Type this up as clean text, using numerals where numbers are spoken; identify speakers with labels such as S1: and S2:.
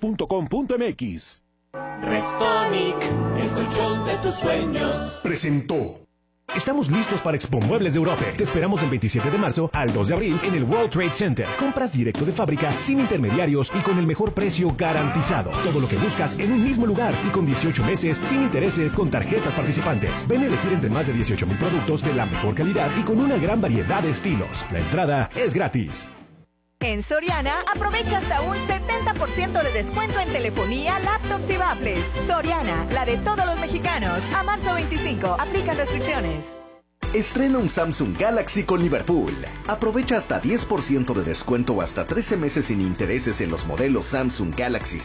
S1: Restonic.com.mx.
S2: Restonic, el colchón de tus sueños.
S1: Presentó.
S3: Estamos listos para Expo Muebles de Europa. Te esperamos del 27 de marzo al 2 de abril en el World Trade Center. Compras directo de fábrica, sin intermediarios y con el mejor precio garantizado. Todo lo que buscas en un mismo lugar y con 18 meses sin intereses con tarjetas participantes. Ven a elegir entre más de 18,000 productos de la mejor calidad y con una gran variedad de estilos. La entrada es gratis.
S4: En Soriana, aprovecha hasta un 70% de descuento en telefonía, laptops y tablets. Soriana, la de todos los mexicanos. A marzo 25, aplican restricciones.
S5: Estrena un Samsung Galaxy con Liverpool. Aprovecha hasta 10% de descuento o hasta 13 meses sin intereses en los modelos Samsung Galaxy